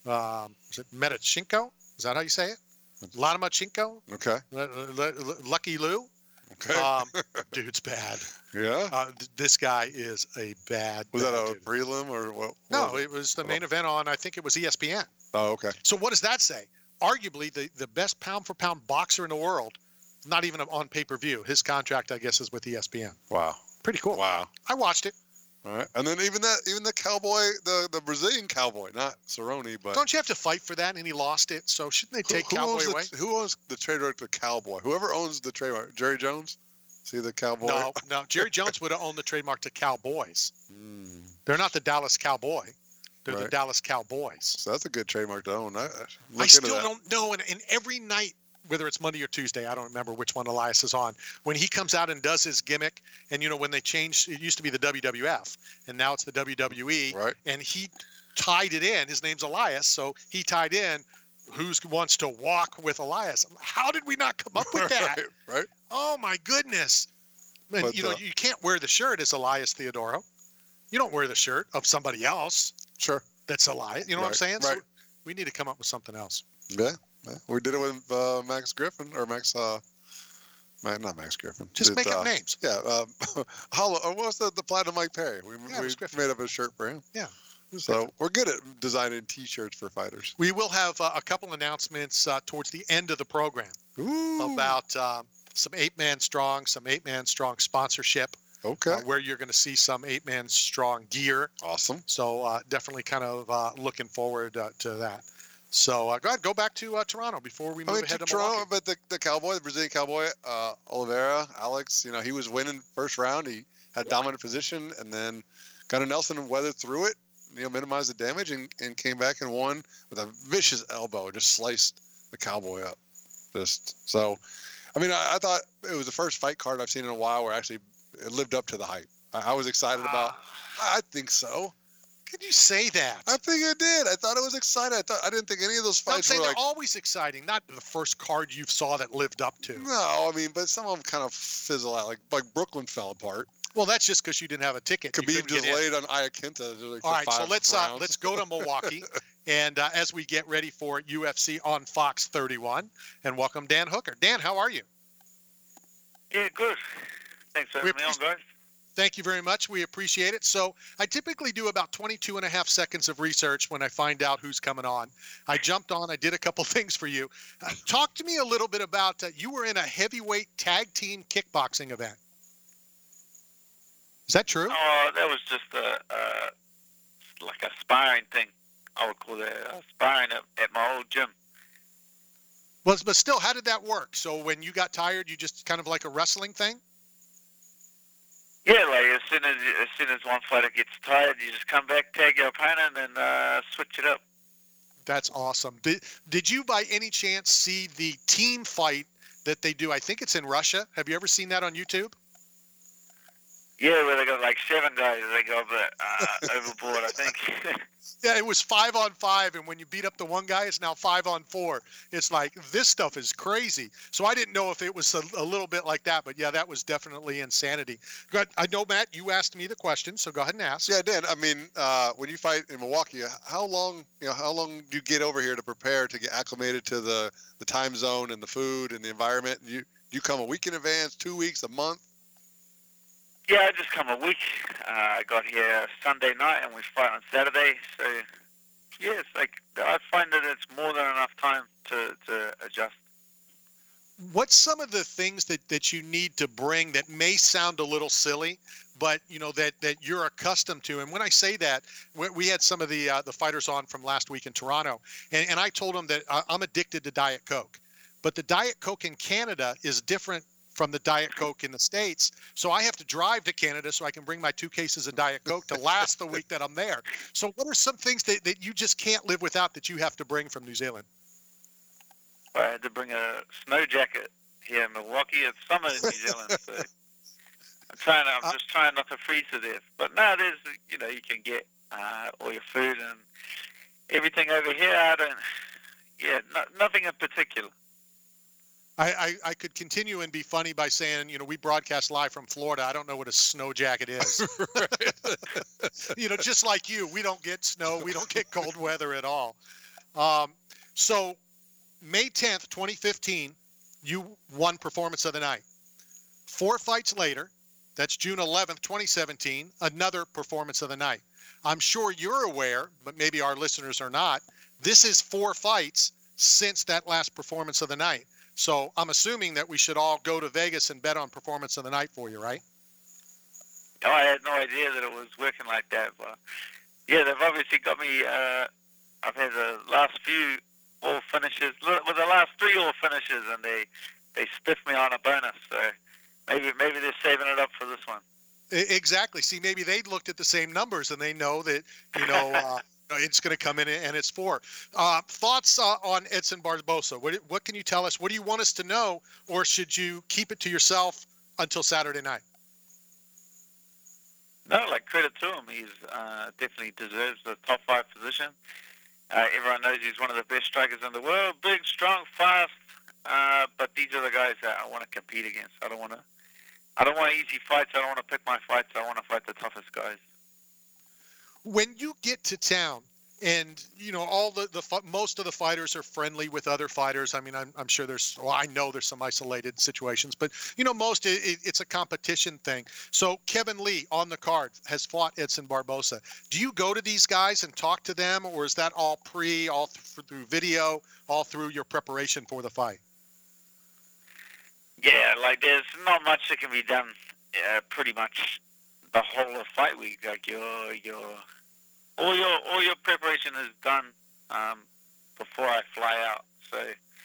Is it Medichenko? Is that how you say it? Lomachenko? Okay. Lucky Lou? Okay. Dude's bad. Yeah? This guy is a bad Was that a dude. prelim or what? No, it was the main event on, I think it was ESPN. Oh, okay. So what does that say? Arguably the best pound-for-pound boxer in the world, not even on pay-per-view. His contract, I guess, is with ESPN. Wow. Pretty cool. Wow. I watched it. All right. And then even the cowboy, the Brazilian cowboy, not Cerrone, but... Don't you have to fight for that? And he lost it, so shouldn't they take Cowboy away? Who owns the trademark to Cowboy? Whoever owns the trademark. Jerry Jones? See the Cowboy? No. Jerry Jones would have owned the trademark to Cowboys. They're not the Dallas Cowboy. They're the Dallas Cowboys. So that's a good trademark to own. I still don't know. And every night, whether it's Monday or Tuesday, I don't remember which one Elias is on, when he comes out and does his gimmick, and, when they changed, it used to be the WWF, and now it's the WWE, right? And he tied it in. His name's Elias, so he tied in who wants to walk with Elias. How did we not come up with that? right? Oh, my goodness. And, but, you can't wear the shirt as Elias Theodoro. You don't wear the shirt of somebody else. Sure. That's Elias. You know what I'm saying? Right. So we need to come up with something else. Yeah. We did it with Max Griffin, or not Max Griffin. Just make up names. Yeah. What was the Platinum Mike Perry? We made up a shirt for him. Yeah. So we're good at designing T-shirts for fighters. We will have a couple announcements towards the end of the program about some 8-Man Strong, sponsorship. Okay. Where you're going to see some 8-Man Strong gear. Awesome. So definitely kind of looking forward to that. So go ahead, go back to Toronto before we move ahead to Toronto. Milwaukee. But the Cowboy, the Brazilian Cowboy, Oliveira, Alex, he was winning first round. He had dominant position, and then Gunnar Nelson and weathered through it. Minimized the damage and came back and won with a vicious elbow. Just sliced the Cowboy up. I thought it was the first fight card I've seen in a while where actually it lived up to the hype. I was excited about. I think so. Could you say that? I think it did. I thought it was exciting. I didn't think any of those fights were they're always exciting. Not the first card you saw that lived up to. No, but some of them kind of fizzle out. Like Brooklyn fell apart. Well, that's just because you didn't have a ticket. Khabib just laid on Iaquinta. All right, so let's go to Milwaukee, and as we get ready for UFC on Fox 31, and welcome Dan Hooker. Dan, how are you? Yeah, good. Thanks for having me on, guys. Thank you very much. We appreciate it. So I typically do about 22 and a half seconds of research when I find out who's coming on. I jumped on. I did a couple things for you. Talk to me a little bit about you were in a heavyweight tag team kickboxing event. Is that true? Oh, that was just like a sparring thing. I would call it sparring at my old gym. Well, but still, how did that work? So when you got tired, you just kind of like a wrestling thing? Yeah, like as soon as one fighter gets tired, you just come back, tag your opponent, and switch it up. That's awesome. Did you by any chance see the team fight that they do? I think it's in Russia. Have you ever seen that on YouTube? Yeah, where they got like 7 guys. They go overboard, I think. Yeah, it was 5-on-5, and when you beat up the one guy, it's now 5-on-4. It's like, this stuff is crazy. So I didn't know if it was a little bit like that, but yeah, that was definitely insanity. I know, Matt, you asked me the question, so go ahead and ask. Yeah, Dan. When you fight in Milwaukee, how long do you get over here to prepare to get acclimated to the time zone and the food and the environment? You come a week in advance, 2 weeks, a month? Yeah, I just come a week. I got here Sunday night, and we fight on Saturday. So, yeah, it's like I find that it's more than enough time to adjust. What's some of the things that you need to bring that may sound a little silly, but that you're accustomed to? And when I say that, we had some of the fighters on from last week in Toronto, and I told them that I'm addicted to Diet Coke, but the Diet Coke in Canada is different from the Diet Coke in the States. So I have to drive to Canada so I can bring my 2 cases of Diet Coke to last the week that I'm there. So what are some things that you just can't live without that you have to bring from New Zealand? I had to bring a snow jacket here in Milwaukee. It's summer in New Zealand, so I'm just trying not to freeze to death. But no, there's, you can get all your food and everything over here. Nothing in particular. I could continue and be funny by saying, we broadcast live from Florida. I don't know what a snow jacket is. Just like you, we don't get snow. We don't get cold weather at all. So May 10th, 2015, you won Performance of the Night. 4 fights later, that's June 11th, 2017, another Performance of the Night. I'm sure you're aware, but maybe our listeners are not. This is 4 fights since that last Performance of the Night. So I'm assuming that we should all go to Vegas and bet on Performance of the Night for you, right? Oh, I had no idea that it was working like that. But yeah, they've obviously got me. I've had the last few all finishes, with the last 3 all finishes, and they stiffed me on a bonus. So maybe they're saving it up for this one. Exactly. See, maybe they looked at the same numbers and they know that, It's going to come in, and it's 4. Thoughts on Edson Barbosa? What can you tell us? What do you want us to know, or should you keep it to yourself until Saturday night? No, credit to him. He's definitely deserves the top 5 position. Everyone knows he's one of the best strikers in the world. Big, strong, fast. But these are the guys that I want to compete against. I don't want easy fights. I don't want to pick my fights. I want to fight the toughest guys. When you get to town, and all most of the fighters are friendly with other fighters. I mean, I'm sure I know there's some isolated situations, but most it's a competition thing. So Kevin Lee on the card has fought Edson Barbosa. Do you go to these guys and talk to them, or is that all through video, all through your preparation for the fight? Yeah, there's not much that can be done. Pretty much the whole of fight week, all your preparation is done before I fly out. So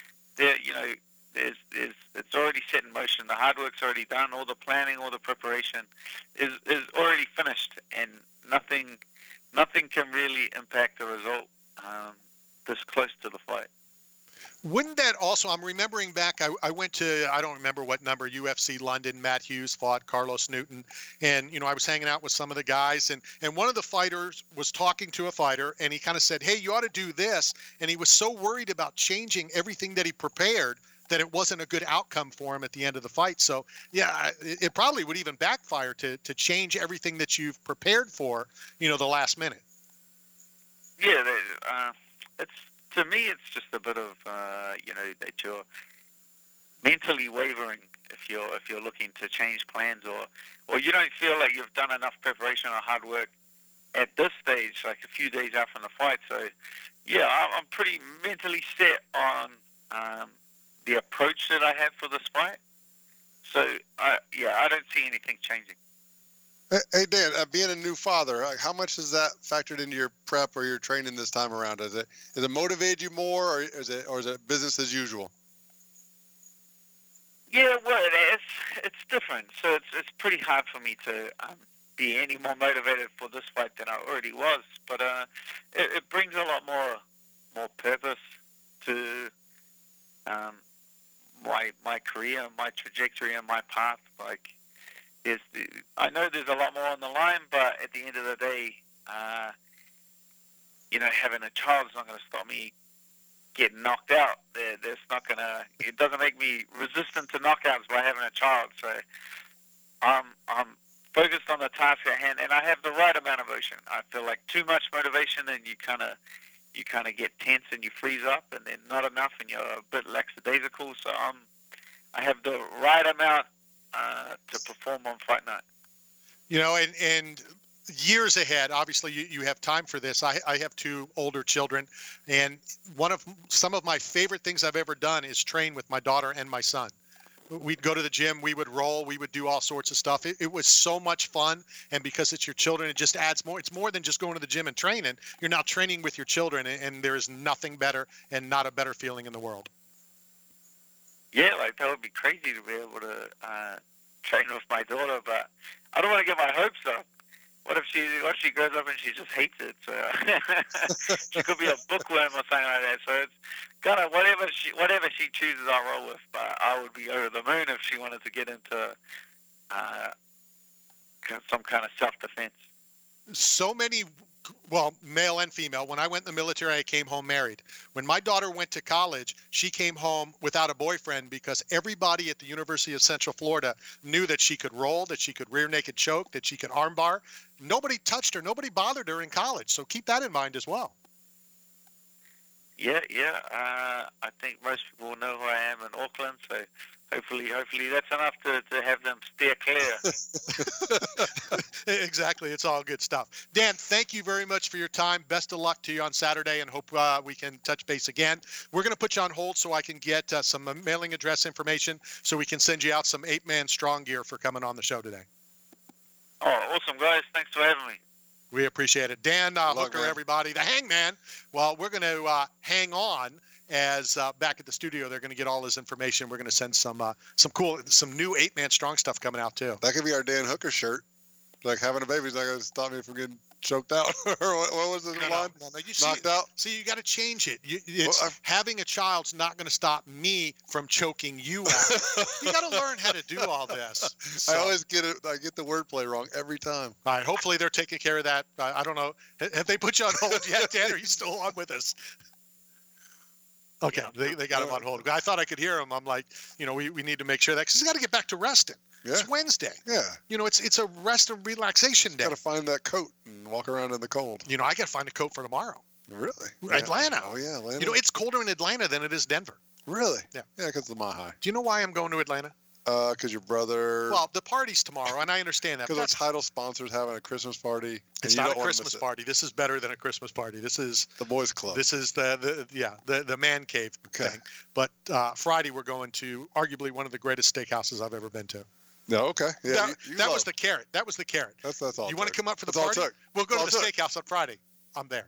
it's already set in motion. The hard work's already done. All the planning, all the preparation is already finished, and nothing can really impact the result this close to the fight. Wouldn't that also, I'm remembering back, I went to, I don't remember what number, UFC London, Matt Hughes fought Carlos Newton, and, I was hanging out with some of the guys, and one of the fighters was talking to a fighter, and he kind of said, hey, you ought to do this, and he was so worried about changing everything that he prepared that it wasn't a good outcome for him at the end of the fight. So, yeah, it probably would even backfire to change everything that you've prepared for, the last minute. Yeah, to me, it's just a bit of, that you're mentally wavering if you're looking to change plans, or you don't feel like you've done enough preparation or hard work at this stage, a few days out from the fight. So, yeah, I'm pretty mentally set on the approach that I have for this fight. So, I don't see anything changing. Hey, Dan, being a new father, how much has that factored into your prep or your training this time around? Does it motivate you more, or is it business as usual? Yeah, well, it's different. So it's pretty hard for me to be any more motivated for this fight than I already was. But it brings a lot more purpose to my career, my trajectory, and my path. I know there's a lot more on the line, but at the end of the day, having a child is not going to stop me getting knocked out. It doesn't make me resistant to knockouts by having a child. So I'm focused on the task at hand, and I have the right amount of motion. I feel like too much motivation, and you kind of get tense and you freeze up, and then not enough, and you're a bit lackadaisical. So I have the right amount to perform on fight night. And years ahead, obviously you have time for this. I have 2 older children, and some of my favorite things I've ever done is train with my daughter and my son. We'd go to the gym, we would roll, we would do all sorts of stuff. It was so much fun, and because it's your children, it just adds more. It's more than just going to the gym and training. You're now training with your children, and there is nothing better and not a better feeling in the world. Yeah, that would be crazy to be able to train with my daughter, but I don't want to get my hopes up. What if she grows up and she just hates it? So she could be a bookworm or something like that. So it's kind of whatever she chooses, I'll roll with. But I would be over the moon if she wanted to get into some kind of self-defense. So many, male and female. When I went in the military, I came home married. When my daughter went to college, she came home without a boyfriend because everybody at the University of Central Florida knew that she could roll, that she could rear naked choke, that she could armbar. Nobody touched her. Nobody bothered her in college. So keep that in mind as well. Yeah. I think most people know who I am in Auckland, so hopefully that's enough to have them steer clear. Exactly. It's all good stuff. Dan, thank you very much for your time. Best of luck to you on Saturday, and hope we can touch base again. We're going to put you on hold so I can get some mailing address information so we can send you out some 8-man strong gear for coming on the show today. Oh, awesome, guys. Thanks for having me. We appreciate it. Dan Hooker, everybody. The Hangman. Well, we're going to hang on as back at the studio, they're going to get all his information. We're going to send some new 8-man strong stuff coming out too. That could be our Dan Hooker shirt. Like having a baby's not going to stop me from getting choked out, or what was the line? No, you knocked out. See, you got to change it. Having a child's not going to stop me from choking you out. You got to learn how to do all this. So, I always get it. I get the wordplay wrong every time. All right. Hopefully they're taking care of that. I don't know. Have they put you on hold yet, Dan? Or are you still on with us? Okay, they got him on hold. I thought I could hear him. I'm like, we need to make sure that, because he's got to get back to resting. Yeah. It's Wednesday. Yeah. It's a rest and relaxation day. Got to find that coat and walk around in the cold. I got to find a coat for tomorrow. Really? Atlanta. Oh, yeah, Atlanta. It's colder in Atlanta than it is Denver. Really? Yeah. Yeah, because of the Mile. Do you know why I'm going to Atlanta? Because your brother. Well, the party's tomorrow, and I understand that. Because our title sponsor's having a Christmas party. It's not a Christmas party. This is better than a Christmas party. This is the boys' club. This is the man cave thing. But Friday we're going to arguably one of the greatest steakhouses I've ever been to. No, okay. Yeah, that was the carrot. That was the carrot. That's all. You want to come up for the party? We'll go to the steakhouse on Friday. I'm there.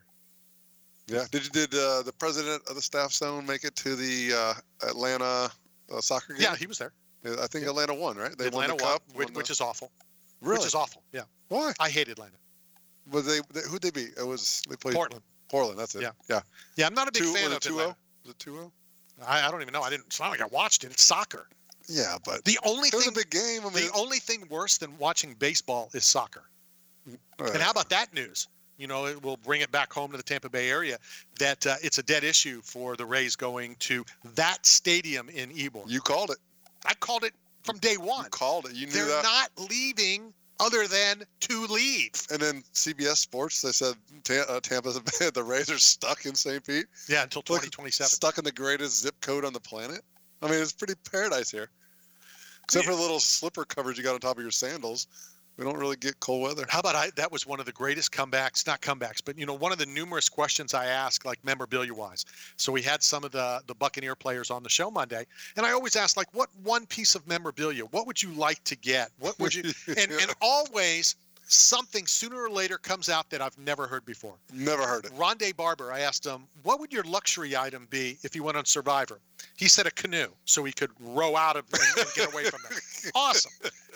Yeah. Did the president of the Staff Zone make it to the Atlanta soccer game? Yeah, he was there. I think Atlanta won, right? They won the cup, which is awful. Really? Which is awful. Yeah. Why? I hate Atlanta. Was who'd they beat? They played Portland. Portland. That's it. Yeah. Yeah. I'm not a big fan of Atlanta. Was it 2-0? I don't even know. It's not like I watched it. It's soccer. Yeah, but it was a big game. The only thing worse than watching baseball is soccer. Right. And how about that news? It will bring it back home to the Tampa Bay area that it's a dead issue for the Rays going to that stadium in Ybor. You called it. I called it from day one. You called it. You knew They're that. not leaving other than to leave. And then CBS Sports, they said Tampa's the Rays are stuck in St. Pete. Yeah, until 2027. Stuck in the greatest zip code on the planet. I mean, it's pretty paradise here. Except for the little slipper covers you got on top of your sandals. We don't really get cold weather. How about that was one of the greatest comebacks, not comebacks, but, one of the numerous questions I asked, like memorabilia-wise. So we had some of the Buccaneer players on the show Monday, and I always asked, what one piece of memorabilia, what would you like to get? What would you – and always something sooner or later comes out that I've never heard before. Never heard it. Rondé Barber, I asked him, what would your luxury item be if you went on Survivor? He said a canoe, so he could row out of and get away from it. Awesome.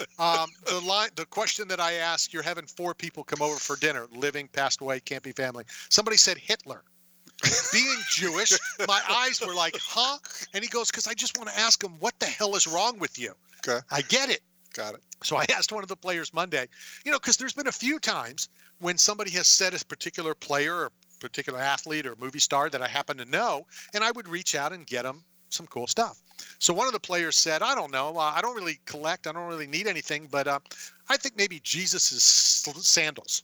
The question that I asked, you're having 4 people come over for dinner, living, passed away, can't be family. Somebody said Hitler. Being Jewish, my eyes were like, huh? And he goes, because I just want to ask him, what the hell is wrong with you? Okay. I get it. Got it. So I asked one of the players Monday, because there's been a few times when somebody has said a particular player or particular athlete or movie star that I happen to know, and I would reach out and get them some cool stuff. So one of the players said, I don't know. I don't really collect. I don't really need anything, but I think maybe Jesus' sandals.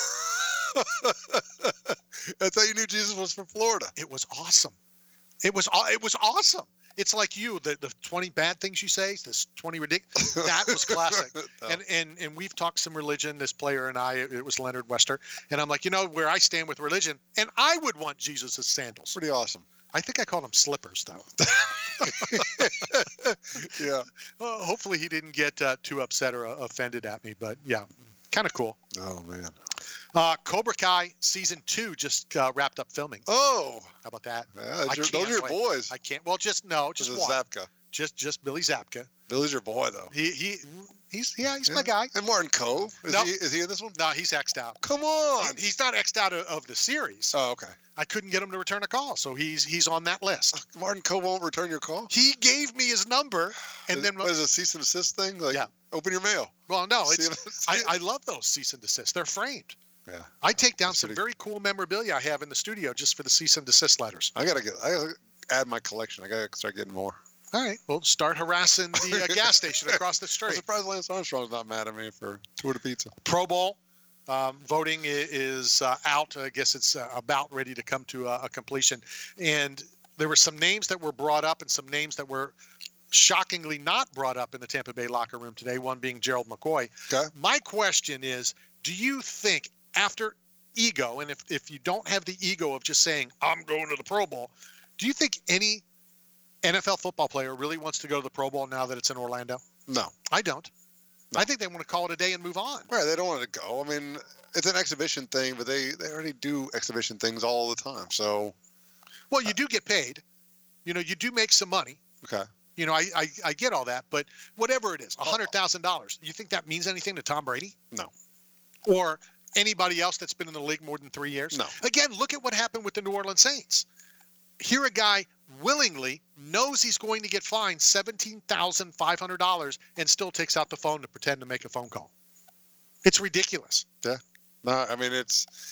That's how you knew Jesus was from Florida. It was awesome. It was awesome. It's like the 20 bad things you say, this 20 ridiculous. That was classic. And we've talked some religion, this player and I, it was Leonard Wester. And I'm like, where I stand with religion, and I would want Jesus' sandals. Pretty awesome. I think I called them slippers, though. Yeah. Well, hopefully he didn't get too upset or offended at me, but yeah, kind of cool. Oh, man. Cobra Kai Season 2 just wrapped up filming. Oh. How about that? Yeah, those are your boys. I can't. Well, just one. Zabka. Just Billy Zabka. Billy's your boy, though. He's my guy. And Martin Cove. Is he in this one? No, he's X'd out. Come on. He's not X'd out of the series. Oh, okay. I couldn't get him to return a call, so he's on that list. Martin Cove won't return your call? He gave me his number, and then was it a cease and desist thing? Yeah. Open your mail. Well, no, I love those cease and desist. They're framed. Yeah. I take down some very cool memorabilia I have in the studio just for the cease and desist letters. I gotta add my collection. I gotta start getting more. All right. Well, start harassing the gas station across the street. I'm surprised Lance Armstrong's not mad at me for Tour de Pizza. Pro Bowl voting is out. I guess it's about ready to come to a completion. And there were some names that were brought up and some names that were shockingly not brought up in the Tampa Bay locker room today, one being Gerald McCoy. Okay. My question is, do you think after ego, and if you don't have the ego of just saying, I'm going to the Pro Bowl, do you think any NFL football player really wants to go to the Pro Bowl now that it's in Orlando? No. I don't. No. I think they want to call it a day and move on. Right. They don't want to go. I mean, it's an exhibition thing, but they already do exhibition things all the time. So. Well, you do get paid. You do make some money. Okay. I get all that, but whatever it is, $100,000. You think that means anything to Tom Brady? No. Or anybody else that's been in the league more than 3 years? No. Again, look at what happened with the New Orleans Saints. Here a guy willingly knows he's going to get fined $17,500 and still takes out the phone to pretend to make a phone call. It's ridiculous. Yeah. No, I mean,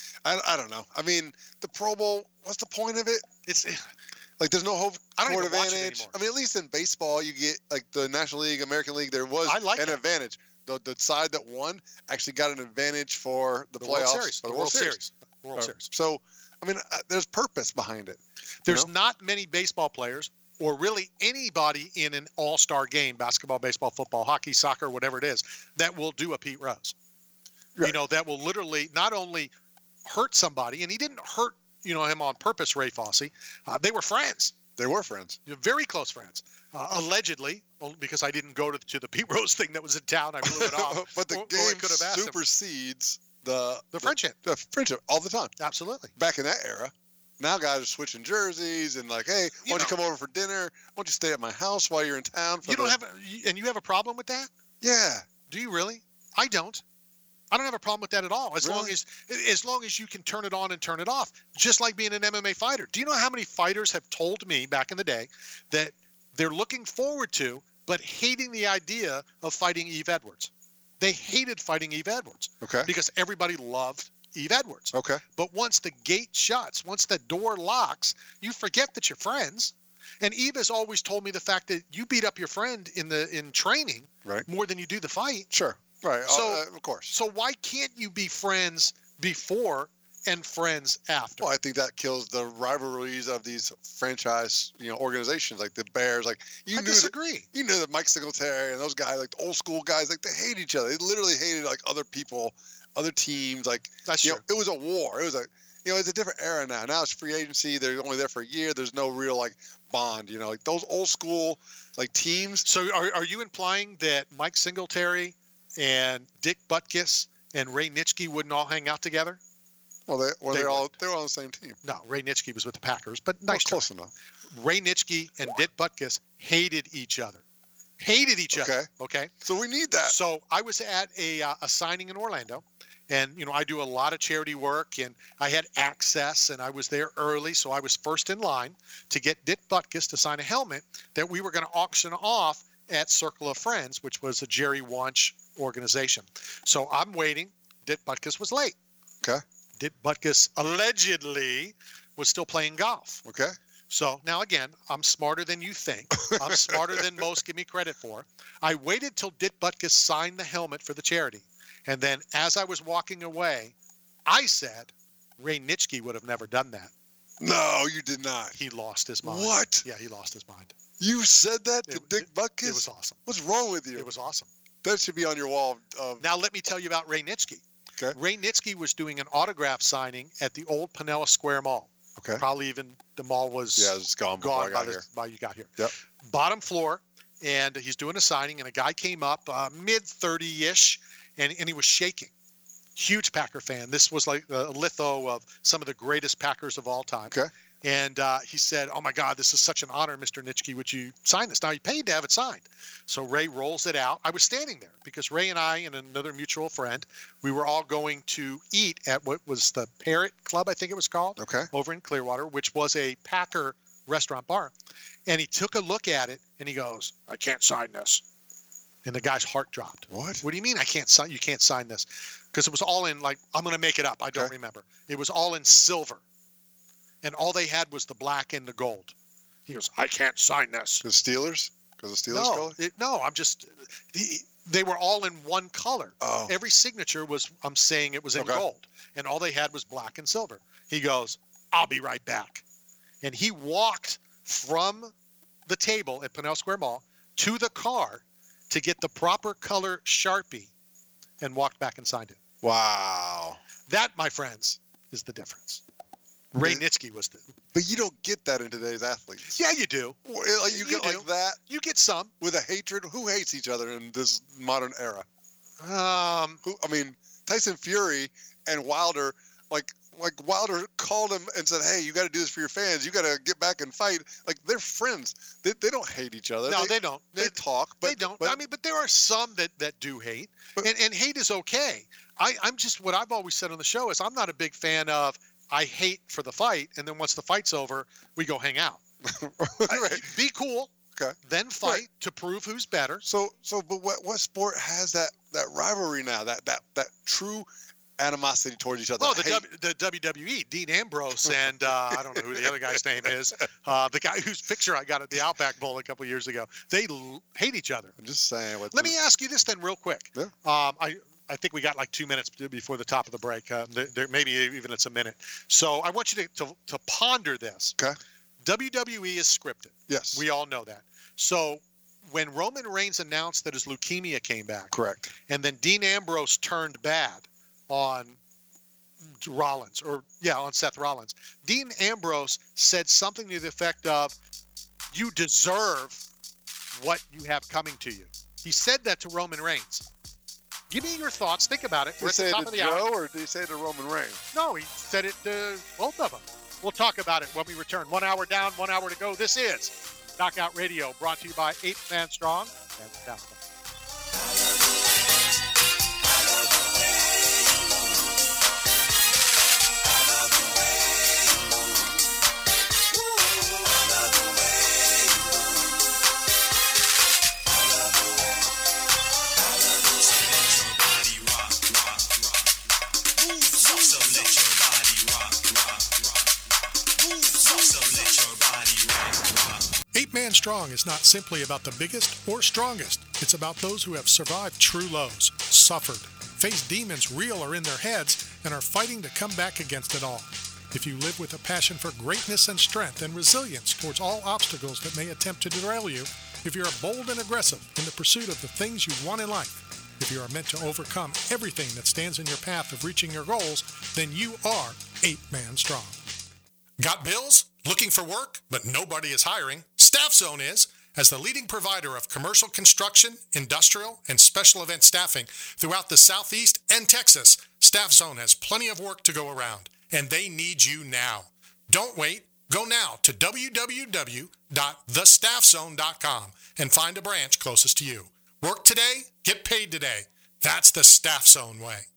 I don't know. I mean, the Pro Bowl, what's the point of it? It's like there's no home court advantage. I mean, at least in baseball, you get like the National League, American League, there was an advantage. The side that won actually got an advantage for the playoffs. The World Series. World Series. So, I mean, there's purpose behind it. There's not many baseball players or really anybody in an all-star game, basketball, baseball, football, hockey, soccer, whatever it is, that will do a Pete Rose. Right. You know, that will literally not only hurt somebody, and he didn't hurt, him on purpose, Ray Fosse. They were friends. They were friends. Very close friends. Allegedly, because I didn't go to the Pete Rose thing that was in town. I blew it off. But the game supersedes the friendship. The friendship all the time. Absolutely. Back in that era. Now guys are switching jerseys and like, hey, why don't you come over for dinner? Why don't you stay at my house while you're in town? You have a problem with that? Yeah. Do you really? I don't. I don't have a problem with that at all. As long as you can turn it on and turn it off, just like being an MMA fighter. Do you know how many fighters have told me back in the day that they're looking forward to, but hating the idea of fighting Eve Edwards? They hated fighting Eve Edwards. Okay. Because everybody loved Eve Edwards. Okay. But once the gate shuts, once the door locks, you forget that you're friends. And Eve has always told me the fact that you beat up your friend in training more than you do the fight. Sure. Right. So, of course. So why can't you be friends before and friends after? Well, I think that kills the rivalries of these franchise, organizations like the Bears. Like I disagree. You knew that Mike Singletary and those guys, like the old school guys, like they hate each other. They literally hated like other people, other teams. Like that's true. It was a war. It was it's a different era now. Now it's free agency. They're only there for a year. There's no real like bond. Like those old school like teams. So are you implying that Mike Singletary and Dick Butkus and Ray Nitschke wouldn't all hang out together? Well, they were all on the same team. No, Ray Nitschke was with the Packers, but nice. Close enough. Ray Nitschke and Dick Butkus hated each other. Okay. So we need that. So I was at a signing in Orlando, and I do a lot of charity work, and I had access, and I was there early, so I was first in line to get Dick Butkus to sign a helmet that we were going to auction off at Circle of Friends, which was a Jerry Wunsch organization. So I'm waiting. Dick Butkus was late. Okay. Dick Butkus allegedly was still playing golf. Okay. So now again, I'm smarter than you think. I'm smarter than most give me credit for. I waited till Dick Butkus signed the helmet for the charity. And then as I was walking away, I said, Ray Nitschke would have never done that. No, you did not. He lost his mind. What? Yeah, he lost his mind. You said that to Dick Butkus? It was awesome. What's wrong with you? It was awesome. That should be on your wall. Now let me tell you about Ray Nitschke. Okay. Ray Nitschke was doing an autograph signing at the old Pinella Square Mall. Okay. Probably even the mall was it's gone by you got here. Yep. Bottom floor, and he's doing a signing, and a guy came up, mid-30-ish, and he was shaking. Huge Packer fan. This was like a litho of some of the greatest Packers of all time. Okay. And he said, "Oh my God, this is such an honor, Mr. Nitschke. Would you sign this?" Now he paid to have it signed. So Ray rolls it out. I was standing there because Ray and I and another mutual friend, we were all going to eat at what was the Parrot Club, I think it was called. Okay. Over in Clearwater, which was a Packer restaurant bar. And he took a look at it and he goes, "I can't sign this." And the guy's heart dropped. What? What do you mean I can't sign? You can't sign this? Because it was all in I'm going to make it up. I don't remember. It was all in silver. And all they had was the black and the gold. He goes, "I can't sign this." The Steelers? Because the Steelers color? I'm just, they were all in one color. Oh. Every signature was, I'm saying it was in gold. And all they had was black and silver. He goes, "I'll be right back." And he walked from the table at Pinell Square Mall to the car to get the proper color Sharpie and walked back and signed it. Wow. That, my friends, is the difference. Ray Nitschke was the... But you don't get that in today's athletes. Yeah, you do. You get like that? You get some. With a hatred? Who hates each other in this modern era? Tyson Fury and Wilder, like Wilder called him and said, "Hey, you got to do this for your fans. You got to get back and fight." Like they're friends. They don't hate each other. No, they don't. They talk, but they don't. But, I mean, but there are some that do hate, and hate is okay. I'm just what I've always said on the show is I'm not a big fan of I hate for the fight, and then once the fight's over, we go hang out. Right. Be cool. Okay. Then fight to prove who's better. But what sport has that rivalry now? That true animosity towards each other. Oh, the WWE, Dean Ambrose, and I don't know who the other guy's name is. The guy whose picture I got at the Outback Bowl a couple of years ago. They hate each other. I'm just saying. Let me ask you this then, real quick. Yeah. I think we got like 2 minutes before the top of the break. Maybe even it's a minute. So I want you to ponder this. Okay. WWE is scripted. Yes. We all know that. So when Roman Reigns announced that his leukemia came back. Correct. And then Dean Ambrose turned bad on Rollins, on Seth Rollins. Dean Ambrose said something to the effect of, "You deserve what you have coming to you." He said that to Roman Reigns. Give me your thoughts. Think about it. Did he say it to Joe or did he say it to Roman Reigns? No, he said it to both of them. We'll talk about it when we return. 1 hour down, 1 hour to go. This is Knockout Radio, brought to you by 8 Man Strong and Southland. 8 Man Strong is not simply about the biggest or strongest. It's about those who have survived true lows, suffered, faced demons real or in their heads, and are fighting to come back against it all. If you live with a passion for greatness and strength and resilience towards all obstacles that may attempt to derail you, if you're bold and aggressive in the pursuit of the things you want in life, if you are meant to overcome everything that stands in your path of reaching your goals, then you are 8 Man Strong. Got bills? Looking for work, but nobody is hiring? Staff Zone is. As the leading provider of commercial construction, industrial, and special event staffing throughout the Southeast and Texas, Staff Zone has plenty of work to go around, and they need you now. Don't wait. Go now to www.thestaffzone.com and find a branch closest to you. Work today, get paid today. That's the Staff Zone way.